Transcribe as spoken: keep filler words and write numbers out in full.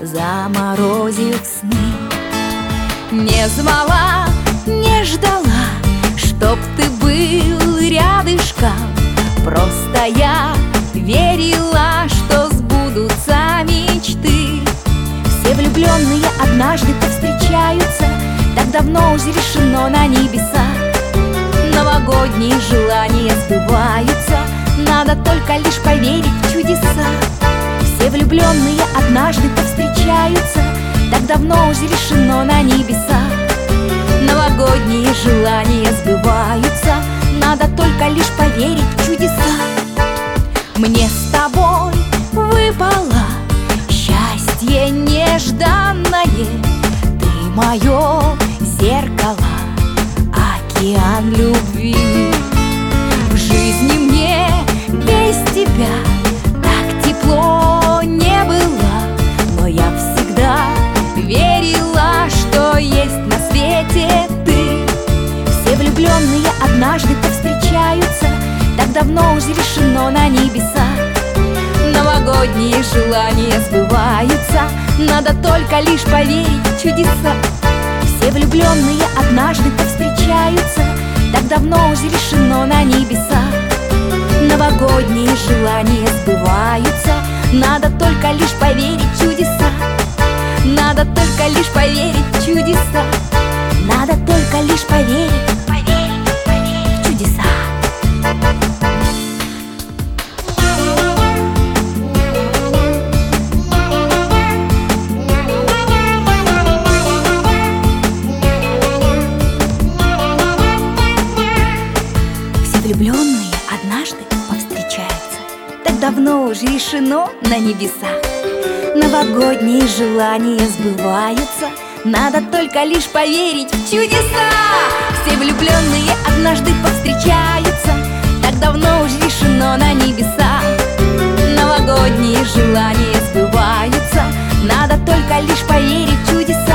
заморозив сны. Не звала, не ждала, чтоб ты был рядышком. Просто я верила, что сбудутся мечты. Все влюбленные однажды повстречаются, так давно уже решено на небесах. Новогодние желания сбываются, надо только лишь поверить в чудеса. Все влюбленные однажды повстречаются, так давно уже решено на небесах. Новогодние желания сбываются, надо только лишь поверить в чудеса. Мне с тобой выпало счастье нежданное. Ты мое зеркало, океан любви. В жизни мне без тебя так тепло не было, но я всегда верила, что есть на свете ты. Все влюбленные однажды повстречаются, так давно уже решено на небесах. Новогодние желания сбываются, надо только лишь поверить в чудеса. Все влюбленные однажды повстречаются, так давно уже решено на небесах. Новогодние желания сбываются, надо только лишь поверить в чудеса. Надо только лишь поверить в чудеса. Надо только лишь поверить, поверить, поверить в чудеса. Влюбленные однажды повстречаются, так давно уже решено на небесах. Новогодние желания сбываются, надо только лишь поверить в чудеса. Все влюбленные однажды повстречаются, так давно уже решено на небесах. Новогодние желания сбываются, надо только лишь поверить в чудеса.